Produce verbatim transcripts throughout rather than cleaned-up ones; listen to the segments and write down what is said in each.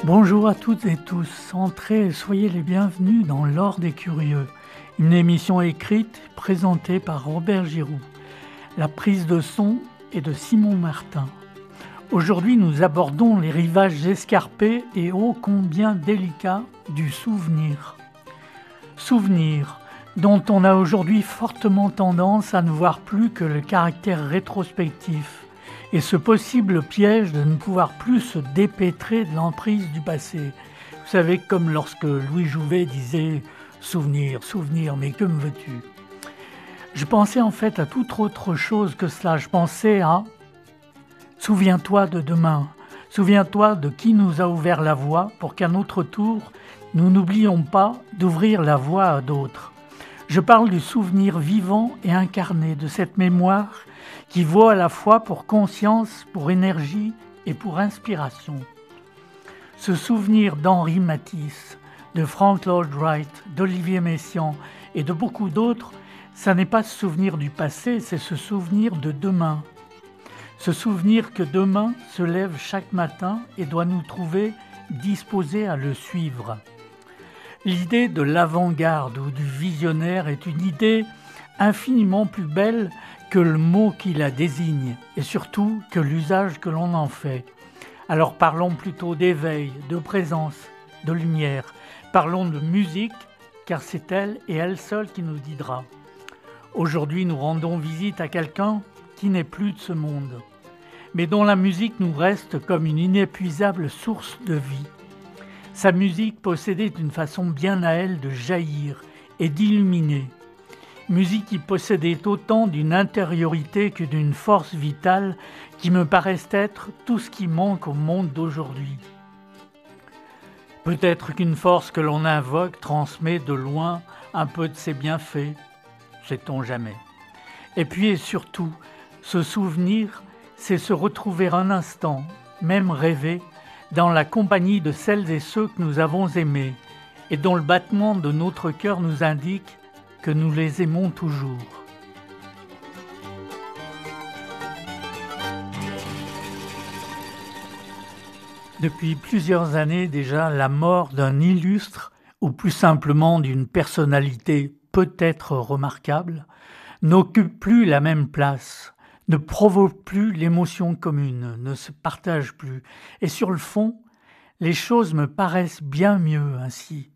Bonjour à toutes et tous, entrez et soyez les bienvenus dans l'Or des Curieux, une émission écrite, présentée par Robert Giroux. La prise de son est de Simon Martin. Aujourd'hui, nous abordons les rivages escarpés et ô combien délicats du souvenir. Souvenir, dont on a aujourd'hui fortement tendance à ne voir plus que le caractère rétrospectif et ce possible piège de ne pouvoir plus se dépêtrer de l'emprise du passé. Vous savez, comme lorsque Louis Jouvet disait « Souvenir, souvenir, mais que me veux-tu » Je pensais en fait à toute autre chose que cela. Je pensais à « Souviens-toi de demain, souviens-toi de qui nous a ouvert la voie pour qu'à notre tour, nous n'oublions pas d'ouvrir la voie à d'autres. » Je parle du souvenir vivant et incarné, de cette mémoire qui vaut à la fois pour conscience, pour énergie et pour inspiration. Ce souvenir d'Henri Matisse, de Frank Lloyd Wright, d'Olivier Messiaen et de beaucoup d'autres, ça n'est pas ce souvenir du passé, c'est ce souvenir de demain. Ce souvenir que demain se lève chaque matin et doit nous trouver disposés à le suivre. L'idée de l'avant-garde ou du visionnaire est une idée infiniment plus belle que le mot qui la désigne et surtout que l'usage que l'on en fait. Alors parlons plutôt d'éveil, de présence, de lumière. Parlons de musique, car c'est elle et elle seule qui nous guidera. Aujourd'hui, nous rendons visite à quelqu'un qui n'est plus de ce monde, mais dont la musique nous reste comme une inépuisable source de vie. Sa musique possédait une façon bien à elle de jaillir et d'illuminer. Musique qui possédait autant d'une intériorité que d'une force vitale qui me paraissent être tout ce qui manque au monde d'aujourd'hui. Peut-être qu'une force que l'on invoque transmet de loin un peu de ses bienfaits, sait-on jamais. Et puis et surtout, ce souvenir, c'est se retrouver un instant, même rêver, dans la compagnie de celles et ceux que nous avons aimés et dont le battement de notre cœur nous indique que nous les aimons toujours. Depuis plusieurs années déjà, la mort d'un illustre, ou plus simplement d'une personnalité peut-être remarquable, n'occupe plus la même place, ne provoque plus l'émotion commune, ne se partage plus. Et sur le fond, les choses me paraissent bien mieux ainsi.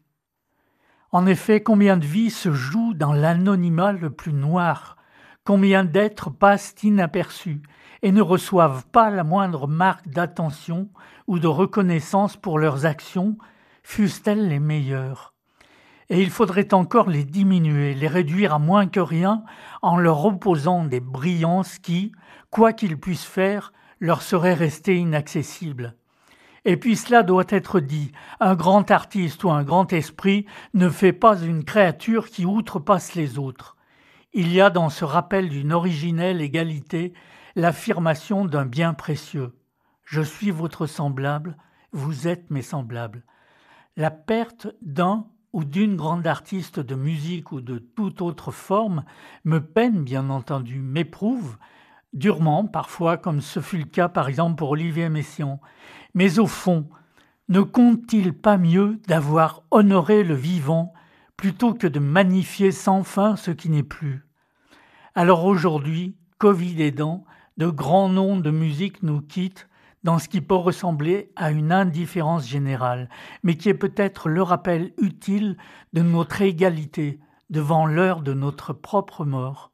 En effet, combien de vies se jouent dans l'anonymat le plus noir, combien d'êtres passent inaperçus et ne reçoivent pas la moindre marque d'attention ou de reconnaissance pour leurs actions, fussent-elles les meilleures. Et il faudrait encore les diminuer, les réduire à moins que rien, en leur opposant des brillances qui, quoi qu'ils puissent faire, leur seraient restées inaccessibles. Et puis cela doit être dit, un grand artiste ou un grand esprit ne fait pas une créature qui outrepasse les autres. Il y a dans ce rappel d'une originelle égalité l'affirmation d'un bien précieux. Je suis votre semblable, vous êtes mes semblables. La perte d'un ou d'une grande artiste de musique ou de toute autre forme me peine bien entendu, m'éprouve, durement parfois, comme ce fut le cas par exemple pour Olivier Messiaen. Mais au fond, ne compte-t-il pas mieux d'avoir honoré le vivant plutôt que de magnifier sans fin ce qui n'est plus? Alors aujourd'hui, Covid aidant, de grands noms de musique nous quittent dans ce qui peut ressembler à une indifférence générale, mais qui est peut-être le rappel utile de notre égalité devant l'heure de notre propre mort.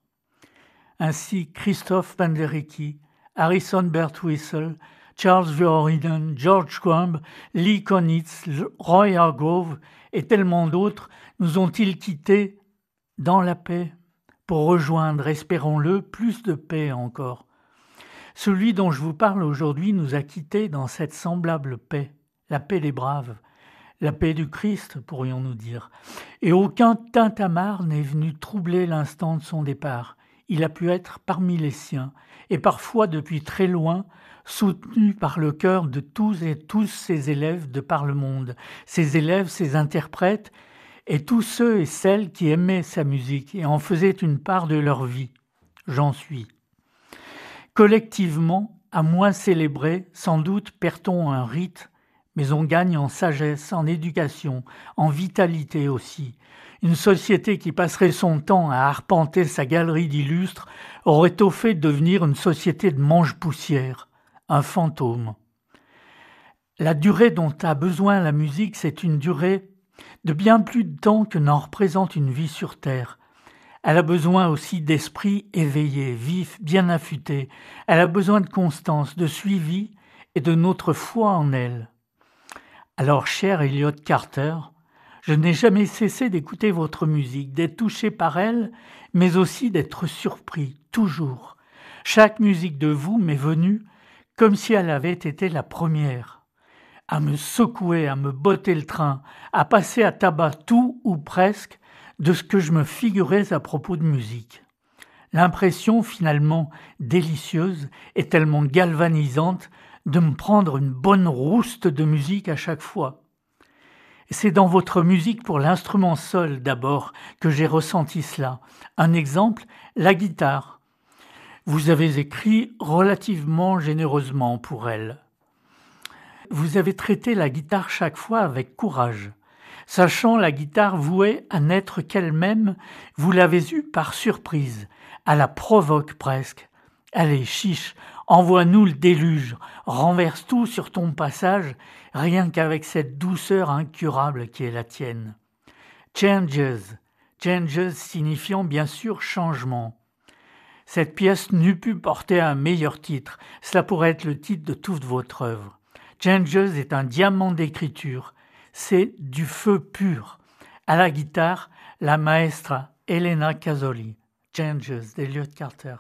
Ainsi, Christoph Penderecki, Harrison Birtwistle, Charles Viorinen, George Crumb, Lee Konitz, Roy Hargrove et tellement d'autres nous ont-ils quittés dans la paix pour rejoindre, espérons-le, plus de paix encore. Celui dont je vous parle aujourd'hui nous a quittés dans cette semblable paix, la paix des braves, la paix du Christ, pourrions-nous dire. Et aucun tintamarre n'est venu troubler l'instant de son départ. Il a pu être parmi les siens, et parfois depuis très loin, soutenu par le cœur de tous et tous ses élèves de par le monde, ses élèves, ses interprètes, et tous ceux et celles qui aimaient sa musique et en faisaient une part de leur vie. J'en suis. Collectivement, à moins célébrer, sans doute perd-on un rite, mais on gagne en sagesse, en éducation, en vitalité aussi. Une société qui passerait son temps à arpenter sa galerie d'illustres aurait au fait de devenir une société de mange-poussière, un fantôme. La durée dont a besoin la musique, c'est une durée de bien plus de temps que n'en représente une vie sur Terre. Elle a besoin aussi d'esprit éveillé, vif, bien affûté. Elle a besoin de constance, de suivi et de notre foi en elle. Alors, cher Elliott Carter, je n'ai jamais cessé d'écouter votre musique, d'être touché par elle, mais aussi d'être surpris, toujours. Chaque musique de vous m'est venue comme si elle avait été la première, à me secouer, à me botter le train, à passer à tabac tout ou presque de ce que je me figurais à propos de musique. L'impression finalement délicieuse et tellement galvanisante de me prendre une bonne rouste de musique à chaque fois. C'est dans votre musique pour l'instrument seul d'abord que j'ai ressenti cela. Un exemple, la guitare. Vous avez écrit relativement généreusement pour elle. Vous avez traité la guitare chaque fois avec courage. Sachant la guitare vouée à n'être qu'elle-même, vous l'avez eue par surprise, à la provoque presque. Allez, chiche, envoie-nous le déluge, renverse tout sur ton passage, rien qu'avec cette douceur incurable qui est la tienne. Changes, changes signifiant bien sûr changement. Cette pièce n'eût pu porter un meilleur titre, cela pourrait être le titre de toute votre œuvre. Changes est un diamant d'écriture, c'est du feu pur. À la guitare, la maestra Elena Casoli. Changes d'Elliott Carter.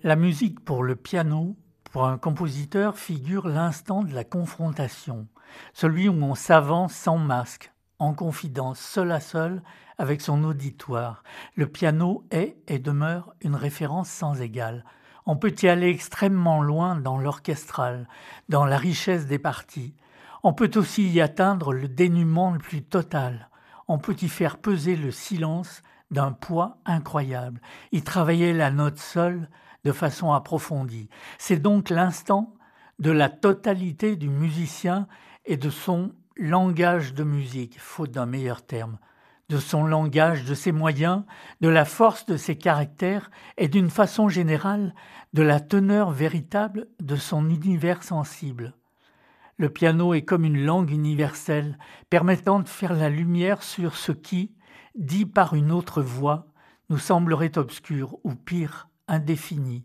La musique pour le piano, pour un compositeur, figure l'instant de la confrontation, celui où on s'avance sans masque, en confidence, seul à seul, avec son auditoire. Le piano est et demeure une référence sans égale. On peut y aller extrêmement loin dans l'orchestral, dans la richesse des parties. On peut aussi y atteindre le dénuement le plus total. On peut y faire peser le silence d'un poids incroyable, y travailler la note seule de façon approfondie. C'est donc l'instant de la totalité du musicien et de son langage de musique, faute d'un meilleur terme, de son langage, de ses moyens, de la force de ses caractères et d'une façon générale de la teneur véritable de son univers sensible. Le piano est comme une langue universelle permettant de faire la lumière sur ce qui, dit par une autre voix, nous semblerait obscur ou pire, indéfini.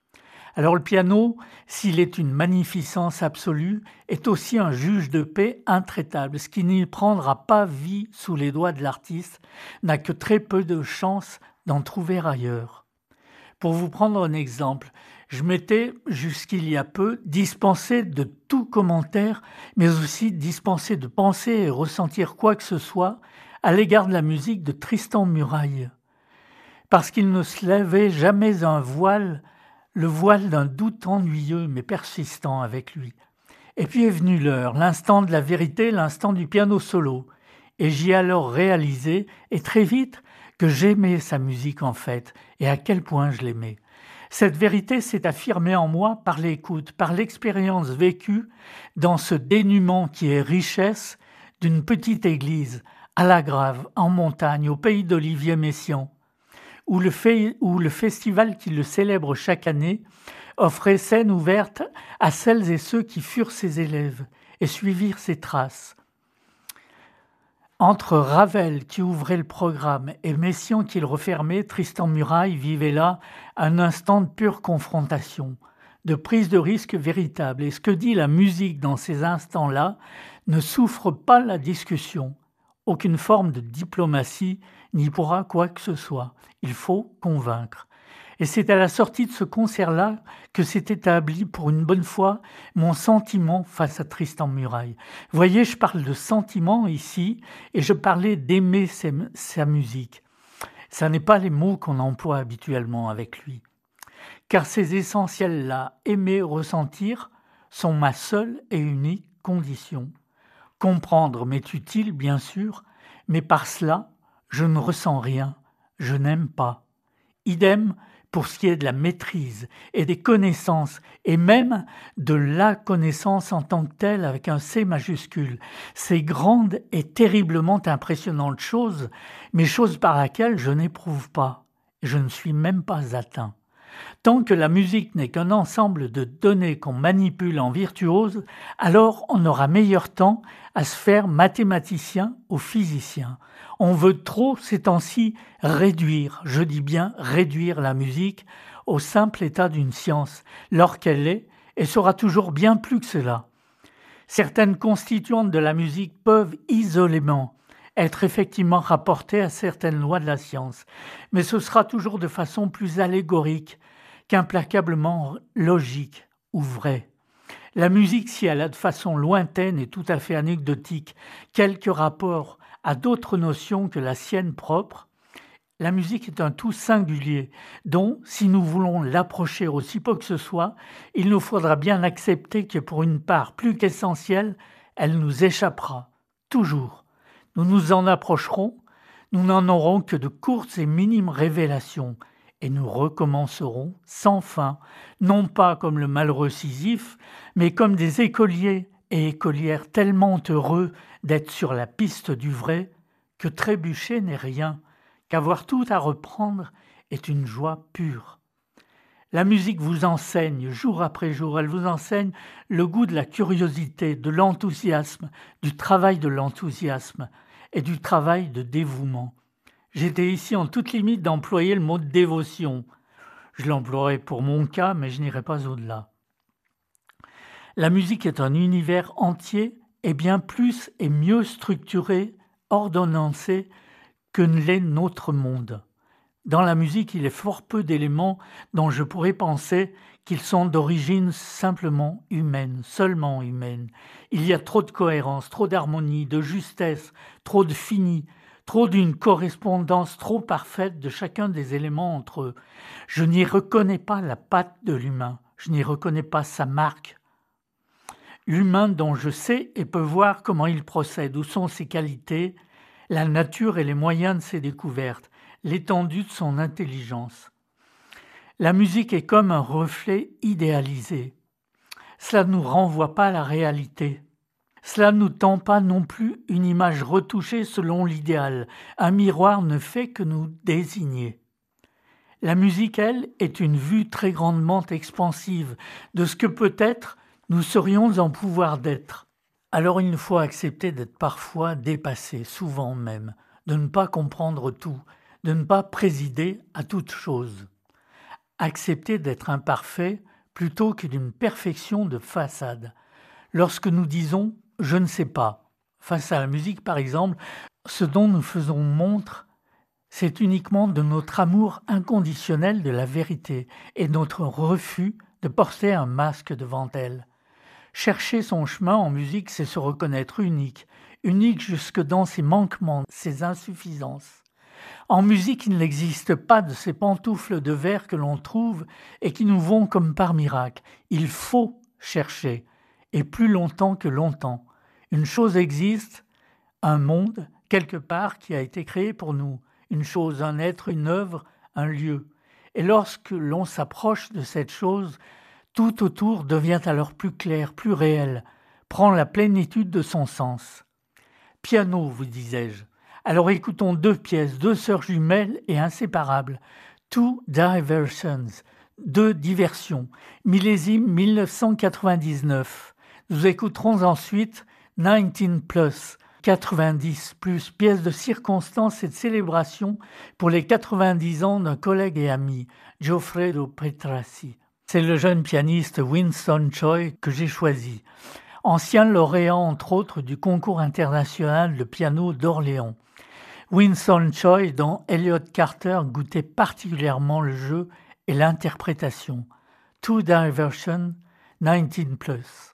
Alors le piano, s'il est une magnificence absolue, est aussi un juge de paix intraitable. Ce qui n'y prendra pas vie sous les doigts de l'artiste n'a que très peu de chance d'en trouver ailleurs. Pour vous prendre un exemple, je m'étais, jusqu'il y a peu, dispensé de tout commentaire, mais aussi dispensé de penser et ressentir quoi que ce soit à l'égard de la musique de Tristan Murail, parce qu'il ne se levait jamais un voile, le voile d'un doute ennuyeux mais persistant avec lui. Et puis est venue l'heure, l'instant de la vérité, l'instant du piano solo, et j'y ai alors réalisé, et très vite, que j'aimais sa musique en fait, et à quel point je l'aimais. Cette vérité s'est affirmée en moi par l'écoute, par l'expérience vécue dans ce dénuement qui est richesse d'une petite église, à la Grave, en montagne, au pays d'Olivier Messiaen, où le, fait, où le festival qui le célèbre chaque année offrait scène ouverte à celles et ceux qui furent ses élèves et suivirent ses traces. Entre Ravel qui ouvrait le programme et Messiaen qui le refermait, Tristan Murail vivait là un instant de pure confrontation, de prise de risque véritable. Et ce que dit la musique dans ces instants-là ne souffre pas la discussion. Aucune forme de diplomatie n'y pourra quoi que ce soit. Il faut convaincre. Et c'est à la sortie de ce concert-là que s'est établi pour une bonne fois mon sentiment face à Tristan Murail. Vous voyez, je parle de sentiment ici et je parlais d'aimer sa musique. Ce n'est pas les mots qu'on emploie habituellement avec lui. Car ces essentiels-là, aimer, ressentir, sont ma seule et unique condition. Comprendre m'est utile, bien sûr, mais par cela, je ne ressens rien, je n'aime pas. Idem pour ce qui est de la maîtrise et des connaissances, et même de la connaissance en tant que telle avec un C majuscule. Ces grandes et terriblement impressionnantes choses, mais choses par lesquelles je n'éprouve pas, et je ne suis même pas atteint. Tant que la musique n'est qu'un ensemble de données qu'on manipule en virtuose, alors on aura meilleur temps à se faire mathématicien ou physicien. On veut trop, ces temps-ci, réduire, je dis bien réduire la musique au simple état d'une science, lors qu'elle est et sera toujours bien plus que cela. Certaines constituantes de la musique peuvent isolément être effectivement rapportées à certaines lois de la science, mais ce sera toujours de façon plus allégorique qu'implacablement logique ou vraie. La musique, si elle a de façon lointaine et tout à fait anecdotique quelques rapports à d'autres notions que la sienne propre, la musique est un tout singulier dont, si nous voulons l'approcher aussi peu que ce soit, il nous faudra bien accepter que pour une part plus qu'essentielle, elle nous échappera, toujours. Nous nous en approcherons, nous n'en aurons que de courtes et minimes révélations, et nous recommencerons sans fin, non pas comme le malheureux Sisyphe, mais comme des écoliers et écolières tellement heureux d'être sur la piste du vrai, que trébucher n'est rien, qu'avoir tout à reprendre est une joie pure. La musique vous enseigne jour après jour, elle vous enseigne le goût de la curiosité, de l'enthousiasme, du travail de l'enthousiasme et du travail de dévouement. J'étais ici en toute limite d'employer le mot de dévotion. Je l'emploierai pour mon cas, mais je n'irai pas au-delà. La musique est un univers entier et bien plus et mieux structuré, ordonnancé que ne l'est notre monde. Dans la musique, il est fort peu d'éléments dont je pourrais penser qu'ils sont d'origine simplement humaine, seulement humaine. Il y a trop de cohérence, trop d'harmonie, de justesse, trop de fini, trop d'une correspondance trop parfaite de chacun des éléments entre eux. Je n'y reconnais pas la patte de l'humain, je n'y reconnais pas sa marque. L'humain dont je sais et peux voir comment il procède, où sont ses qualités, la nature et les moyens de ses découvertes, l'étendue de son intelligence. La musique est comme un reflet idéalisé. Cela ne nous renvoie pas à la réalité. Cela ne nous tend pas non plus une image retouchée selon l'idéal. Un miroir ne fait que nous désigner. La musique, elle, est une vue très grandement expansive de ce que peut-être nous serions en pouvoir d'être. Alors il nous faut accepter d'être parfois dépassé, souvent même, de ne pas comprendre tout, de ne pas présider à toute chose. Accepter d'être imparfait plutôt que d'une perfection de façade. Lorsque nous disons « je ne sais pas », face à la musique par exemple, ce dont nous faisons montre, c'est uniquement de notre amour inconditionnel de la vérité et notre refus de porter un masque devant elle. Chercher son chemin en musique, c'est se reconnaître unique, unique jusque dans ses manquements, ses insuffisances. En musique, il n'existe pas de ces pantoufles de verre que l'on trouve et qui nous vont comme par miracle. Il faut chercher, et plus longtemps que longtemps. Une chose existe, un monde, quelque part, qui a été créé pour nous. Une chose, un être, une œuvre, un lieu. Et lorsque l'on s'approche de cette chose, tout autour devient alors plus clair, plus réel, prend la plénitude de son sens. Piano, vous disais-je. Alors écoutons deux pièces, deux sœurs jumelles et inséparables. Two Diversions, deux diversions, millésime mille neuf cent quatre-vingt-dix-neuf. Nous écouterons ensuite dix-neuf plus, quatre-vingt-dix plus, pièce de circonstance et de célébration pour les quatre-vingt-dix ans d'un collègue et ami, Goffredo Petrassi. C'est le jeune pianiste Winston Choi que j'ai choisi, ancien lauréat entre autres du concours international de piano d'Orléans. Winston Choi, dont Elliott Carter goûtait particulièrement le jeu et l'interprétation. Two Diversions, dix-neuf plus.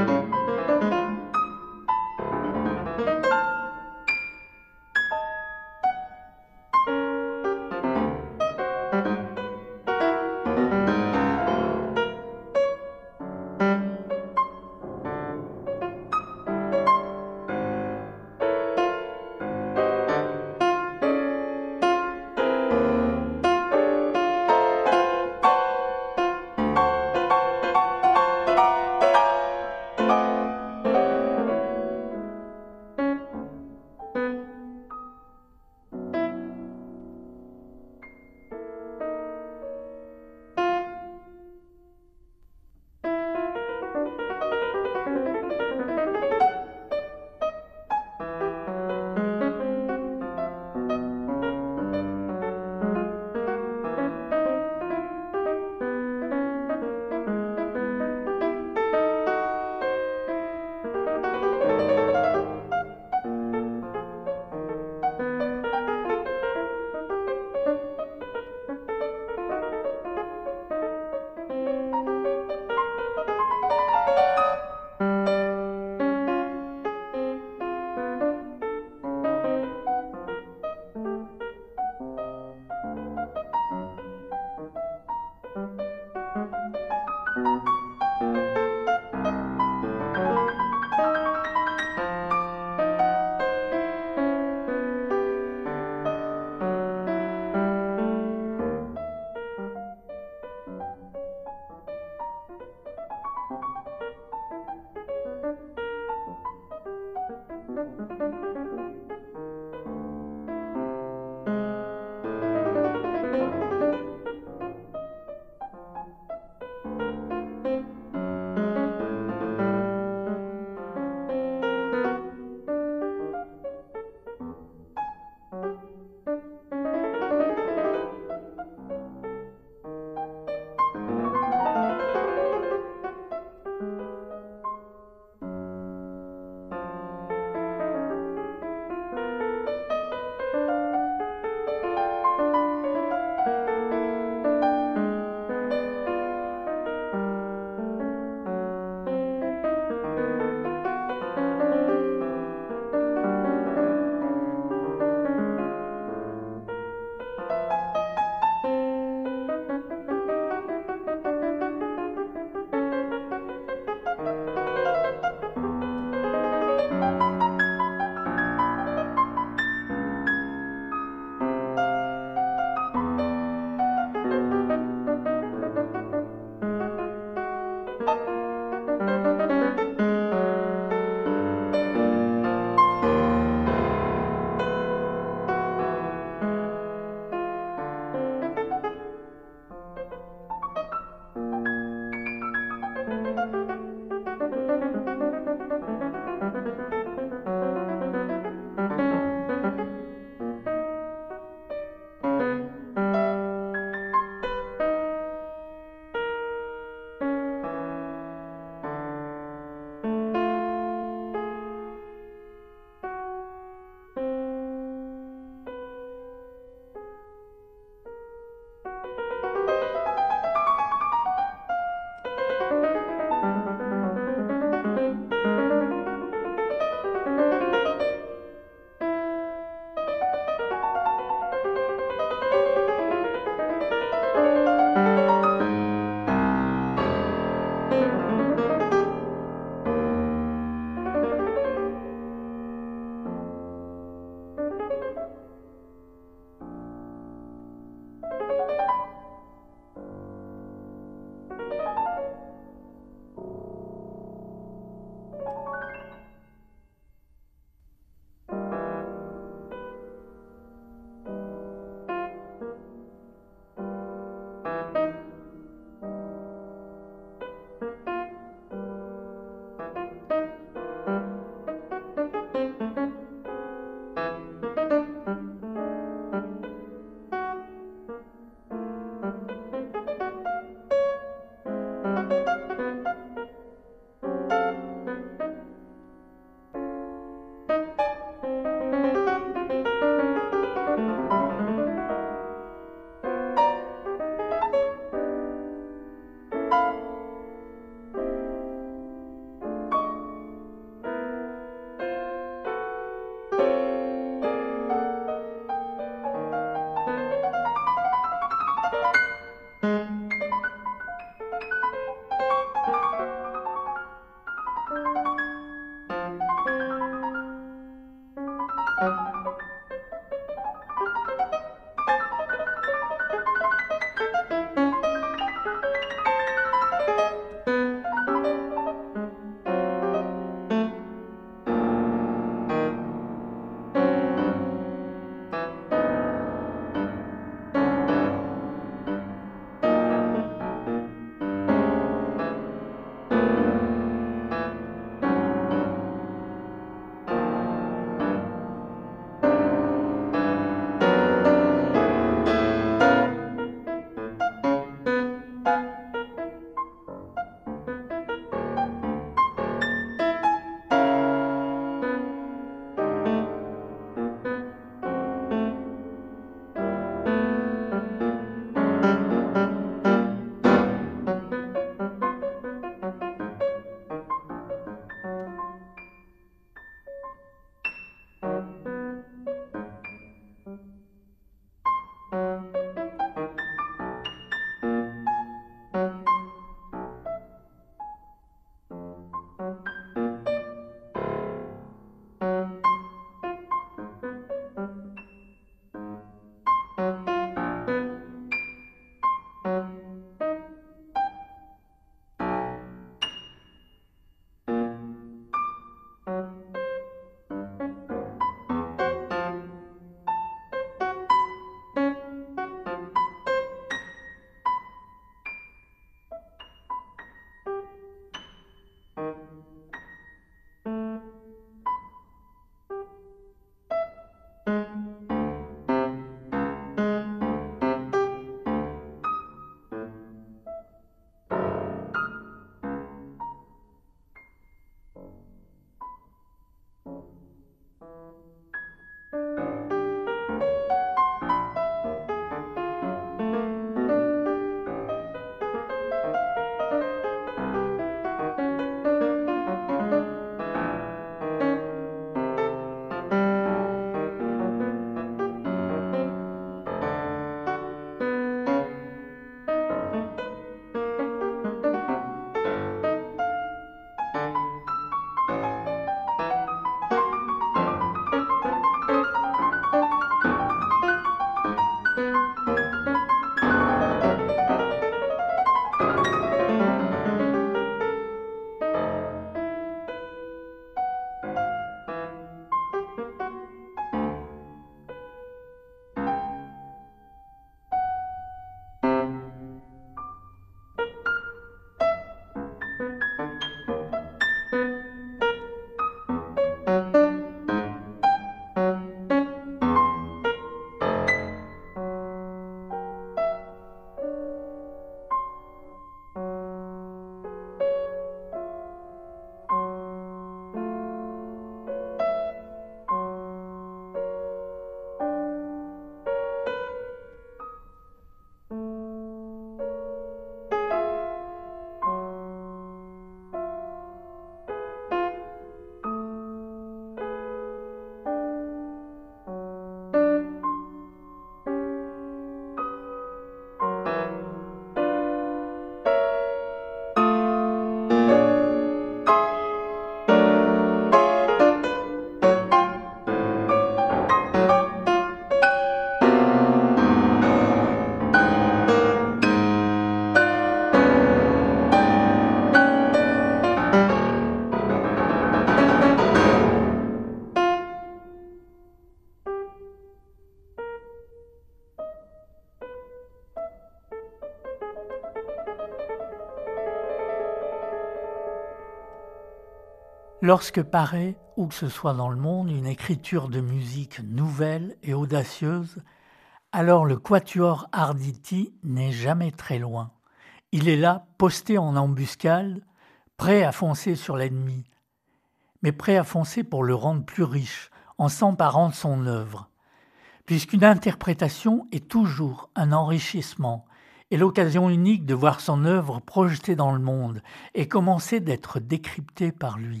Lorsque paraît, où que ce soit dans le monde, une écriture de musique nouvelle et audacieuse, alors le quatuor Arditi n'est jamais très loin. Il est là, posté en embuscade, prêt à foncer sur l'ennemi, mais prêt à foncer pour le rendre plus riche, en s'emparant de son œuvre. Puisqu'une interprétation est toujours un enrichissement et l'occasion unique de voir son œuvre projetée dans le monde et commencer d'être décryptée par lui.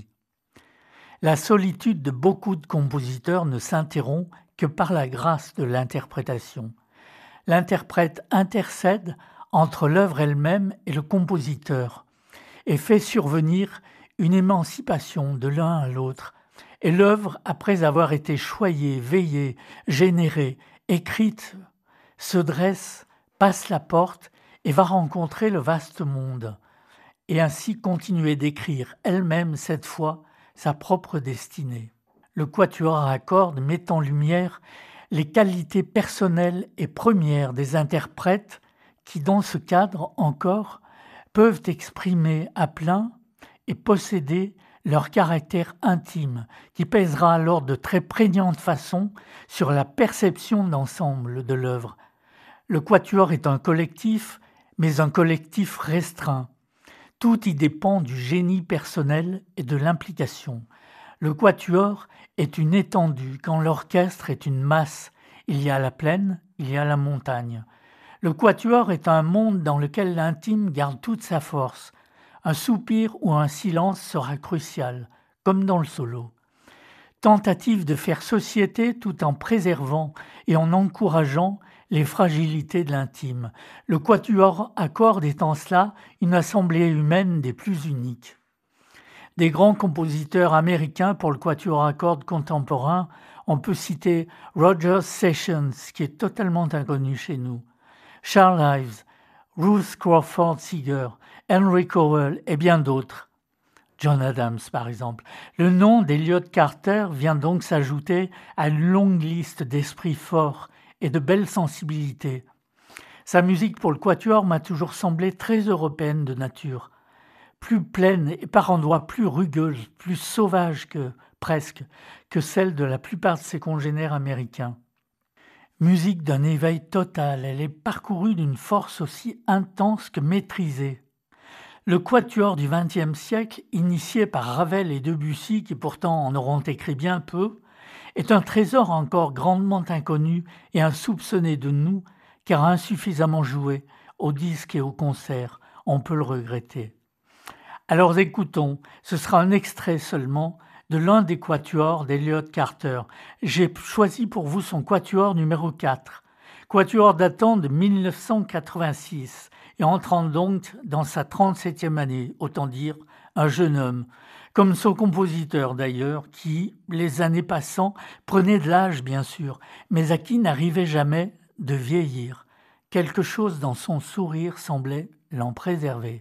La solitude de beaucoup de compositeurs ne s'interrompt que par la grâce de l'interprétation. L'interprète intercède entre l'œuvre elle-même et le compositeur et fait survenir une émancipation de l'un à l'autre. Et l'œuvre, après avoir été choyée, veillée, générée, écrite, se dresse, passe la porte et va rencontrer le vaste monde, et ainsi continuer d'écrire elle-même cette fois sa propre destinée. Le quatuor à cordes met en lumière les qualités personnelles et premières des interprètes qui, dans ce cadre encore, peuvent exprimer à plein et posséder leur caractère intime, qui pèsera alors de très prégnante façon sur la perception d'ensemble de l'œuvre. Le quatuor est un collectif, mais un collectif restreint. Tout y dépend du génie personnel et de l'implication. Le quatuor est une étendue quand l'orchestre est une masse. Il y a la plaine, il y a la montagne. Le quatuor est un monde dans lequel l'intime garde toute sa force. Un soupir ou un silence sera crucial, comme dans le solo. Tentative de faire société tout en préservant et en encourageant les fragilités de l'intime. Le quatuor à cordes est en cela une assemblée humaine des plus uniques. Des grands compositeurs américains pour le quatuor à cordes contemporain, on peut citer Roger Sessions, qui est totalement inconnu chez nous, Charles Ives, Ruth Crawford Seeger, Henry Cowell et bien d'autres. John Adams, par exemple. Le nom d'Elliott Carter vient donc s'ajouter à une longue liste d'esprits forts et de belles sensibilités. Sa musique pour le quatuor m'a toujours semblé très européenne de nature, plus pleine et par endroits plus rugueuse, plus sauvage que, presque, que celle de la plupart de ses congénères américains. Musique d'un éveil total, elle est parcourue d'une force aussi intense que maîtrisée. Le quatuor du vingtième siècle, initié par Ravel et Debussy, qui pourtant en auront écrit bien peu, est un trésor encore grandement inconnu et insoupçonné de nous, car insuffisamment joué au disque et au concert. On peut le regretter. Alors écoutons, ce sera un extrait seulement de l'un des quatuors d'Elliott Carter. J'ai choisi pour vous son quatuor numéro quatre, quatuor datant de mille neuf cent quatre-vingt-six et entrant donc dans sa trente-septième année, autant dire un jeune homme, comme son compositeur d'ailleurs, qui, les années passant, prenait de l'âge bien sûr, mais à qui n'arrivait jamais de vieillir. Quelque chose dans son sourire semblait l'en préserver.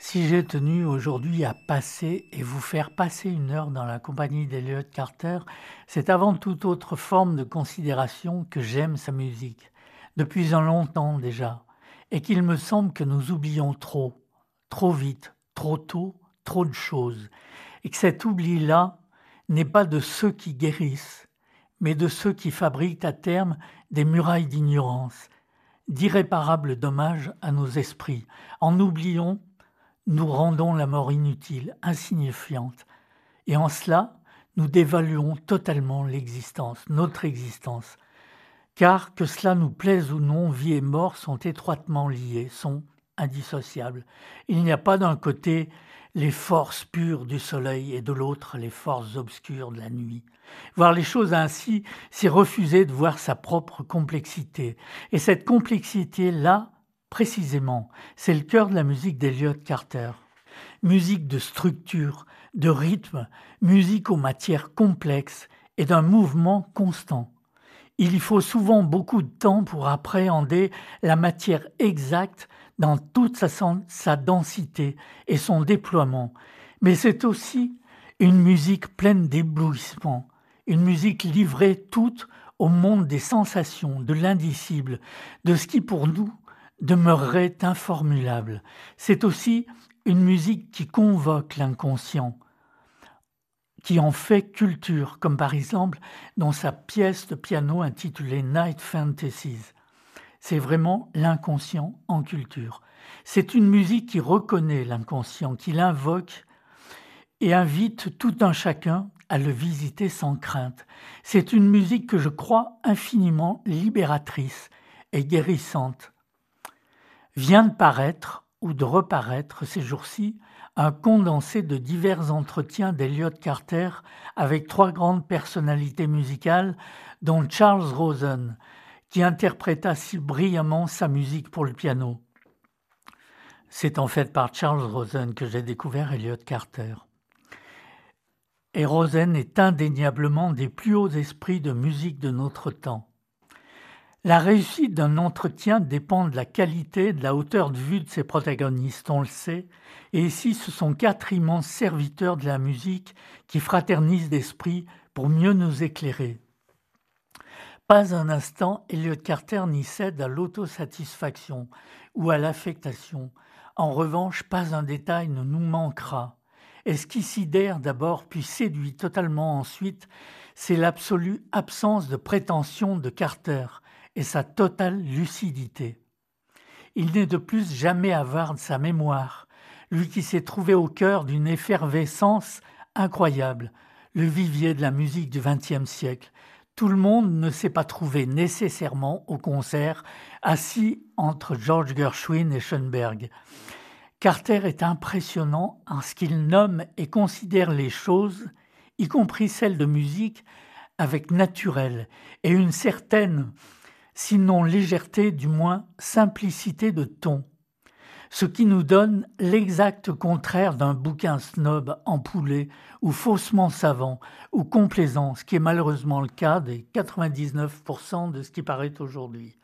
Si j'ai tenu aujourd'hui à passer et vous faire passer une heure dans la compagnie d'Elliot Carter, c'est avant toute autre forme de considération que j'aime sa musique, depuis un longtemps déjà, et qu'il me semble que nous oublions trop, trop vite, trop tôt, trop de choses, et que cet oubli-là n'est pas de ceux qui guérissent, mais de ceux qui fabriquent à terme des murailles d'ignorance, d'irréparables dommages à nos esprits. En oubliant, nous rendons la mort inutile, insignifiante, et en cela, nous dévaluons totalement l'existence, notre existence. Car, que cela nous plaise ou non, vie et mort sont étroitement liées, sont indissociables. Il n'y a pas d'un côté les forces pures du soleil et de l'autre les forces obscures de la nuit. Voir les choses ainsi, c'est refuser de voir sa propre complexité. Et cette complexité-là, précisément, c'est le cœur de la musique d'Elliot Carter. Musique de structure, de rythme, musique aux matières complexes et d'un mouvement constant. Il y faut souvent beaucoup de temps pour appréhender la matière exacte dans toute sa, sa densité et son déploiement. Mais c'est aussi une musique pleine d'éblouissement, une musique livrée toute au monde des sensations, de l'indicible, de ce qui pour nous demeurerait informulable. C'est aussi une musique qui convoque l'inconscient, qui en fait culture, comme par exemple dans sa pièce de piano intitulée Night Fantasies. C'est vraiment l'inconscient en culture. C'est une musique qui reconnaît l'inconscient, qui l'invoque et invite tout un chacun à le visiter sans crainte. C'est une musique que je crois infiniment libératrice et guérissante. Vient de paraître, ou de reparaître ces jours-ci, un condensé de divers entretiens d'Elliot Carter avec trois grandes personnalités musicales, dont Charles Rosen, qui interpréta si brillamment sa musique pour le piano. C'est en fait par Charles Rosen que j'ai découvert Elliot Carter. Et Rosen est indéniablement des plus hauts esprits de musique de notre temps. La réussite d'un entretien dépend de la qualité et de la hauteur de vue de ses protagonistes, on le sait, et ici ce sont quatre immenses serviteurs de la musique qui fraternisent d'esprit pour mieux nous éclairer. Pas un instant, Elliot Carter n'y cède à l'autosatisfaction ou à l'affectation. En revanche, pas un détail ne nous manquera. Et ce qui sidère d'abord puis séduit totalement ensuite, c'est l'absolue absence de prétention de Carter et sa totale lucidité. Il n'est de plus jamais avare de sa mémoire, lui qui s'est trouvé au cœur d'une effervescence incroyable, le vivier de la musique du vingtième siècle. Tout le monde ne s'est pas trouvé nécessairement au concert, assis entre George Gershwin et Schoenberg. Carter est impressionnant en ce qu'il nomme et considère les choses, y compris celles de musique, avec naturel et une certaine, sinon légèreté, du moins simplicité de ton. Ce qui nous donne l'exact contraire d'un bouquin snob empoulé ou faussement savant ou complaisant, ce qui est malheureusement le cas des quatre-vingt-dix-neuf pour cent de ce qui paraît aujourd'hui.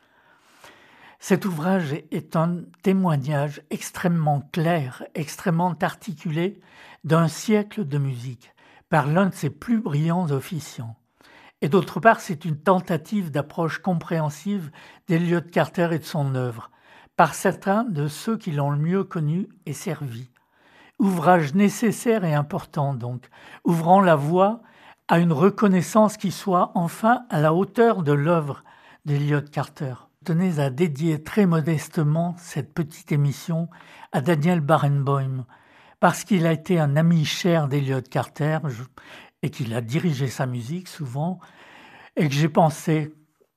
Cet ouvrage est un témoignage extrêmement clair, extrêmement articulé d'un siècle de musique par l'un de ses plus brillants officiants. Et d'autre part, c'est une tentative d'approche compréhensive d'Elliot Carter et de son œuvre, par certains de ceux qui l'ont le mieux connu et servi. Ouvrage nécessaire et important donc, ouvrant la voie à une reconnaissance qui soit enfin à la hauteur de l'œuvre d'Elliot Carter. Je tenais à dédier très modestement cette petite émission à Daniel Barenboim, parce qu'il a été un ami cher d'Elliot Carter et qu'il a dirigé sa musique souvent, et que j'ai pensé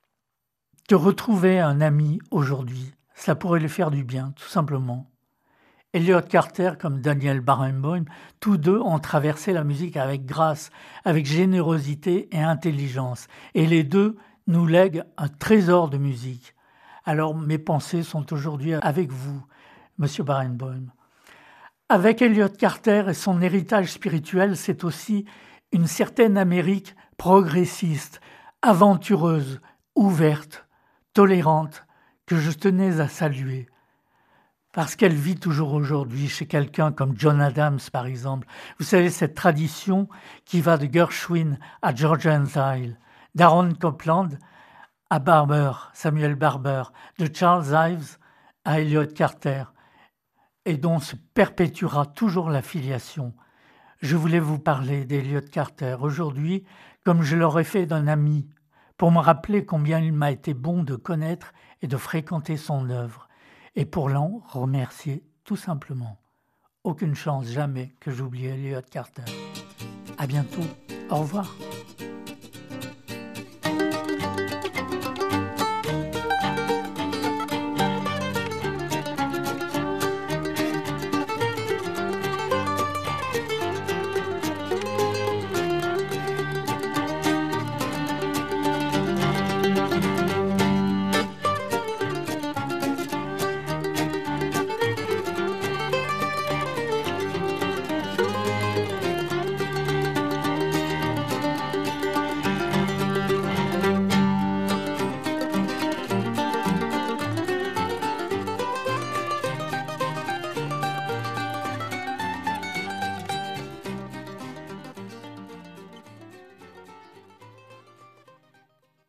que retrouver un ami aujourd'hui, ça pourrait lui faire du bien, tout simplement. Elliot Carter comme Daniel Barenboim, tous deux ont traversé la musique avec grâce, avec générosité et intelligence, et les deux nous lèguent un trésor de musique. Alors mes pensées sont aujourd'hui avec vous, Monsieur Barenboim. Avec Elliot Carter et son héritage spirituel, c'est aussi une certaine Amérique progressiste, aventureuse, ouverte, tolérante, que je tenais à saluer. parce qu'elle vit toujours aujourd'hui chez quelqu'un comme John Adams, par exemple. Vous savez, cette tradition qui va de Gershwin à George Antheil, d'Aaron Copland à Barber, Samuel Barber, de Charles Ives à Elliott Carter, et dont se perpétuera toujours la filiation. Je voulais vous parler d'Elliott Carter aujourd'hui, comme je l'aurais fait d'un ami, pour me rappeler combien il m'a été bon de connaître et de fréquenter son œuvre, et pour l'en remercier tout simplement. Aucune chance jamais que j'oublie Elliott Carter. À bientôt. Au revoir.